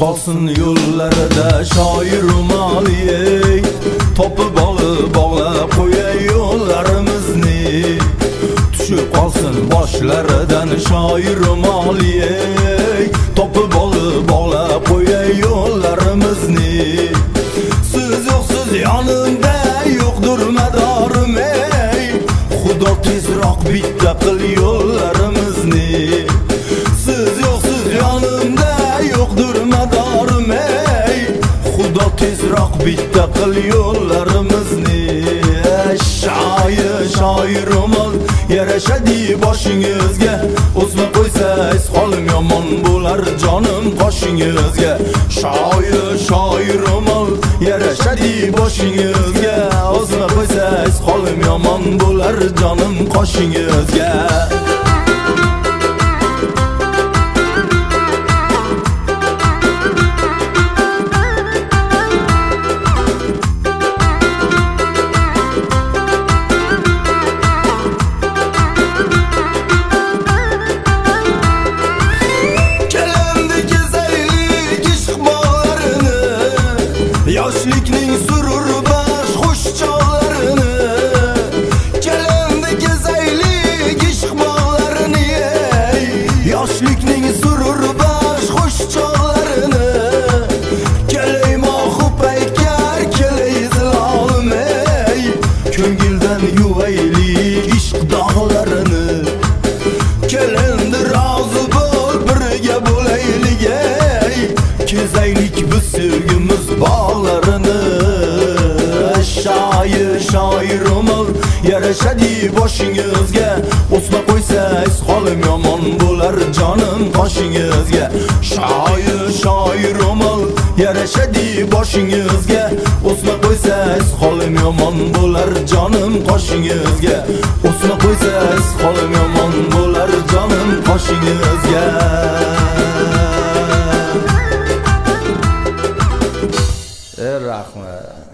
qolsin yo'llarida shoir Moliy, topib olib bog'lab qo'yay yo'llarimizni. Tushib qolsin boshlaridan shoir Moliy, topib olib bog'lab qo'yay yo'llarimizni. Siz yo'qsiz yonimda yo'qdir madorim, ey Xudo tezroq bitta qil yo'llarimizni. Siz yo'qsiz yonimda yo'qdir madorim, ey Xudo tezroq bitta qil yo'llarimizni. Shoir Umol yarashadi boshingizga, o'sma qo'ysangiz holim yomon bo'lar jonim qoshingizga. Shoir Umol yarashadi boshingizga, o'sma qo'ysangiz holim yomon bo'lar jonim qoshingizga. Yoshlikning surur bash xush chog'larini, kelindi kezaylik ishq bog'larini, yoshlikning surur bash xush chog'larini, kelay mohu paykar kelay zilolim, ey ko'ngildan yuvaylik ishq dog'larini. Kelindi rozi bo'l birga bo'laylik, ey kezaylik biz sevgimiz bog'larini. Shoir Umol yarashadi boshingizga, o'sma qo'ysangiz holim yomon bo'lar jonim qoshingizga. Shoir Umol yarashadi boshingizga, o'sma qo'ysangiz holim yomon bo'lar jonim qoshingizga. O'sma qo'ysangiz holim yomon bo'lar jonim qoshingizga. Rahmat.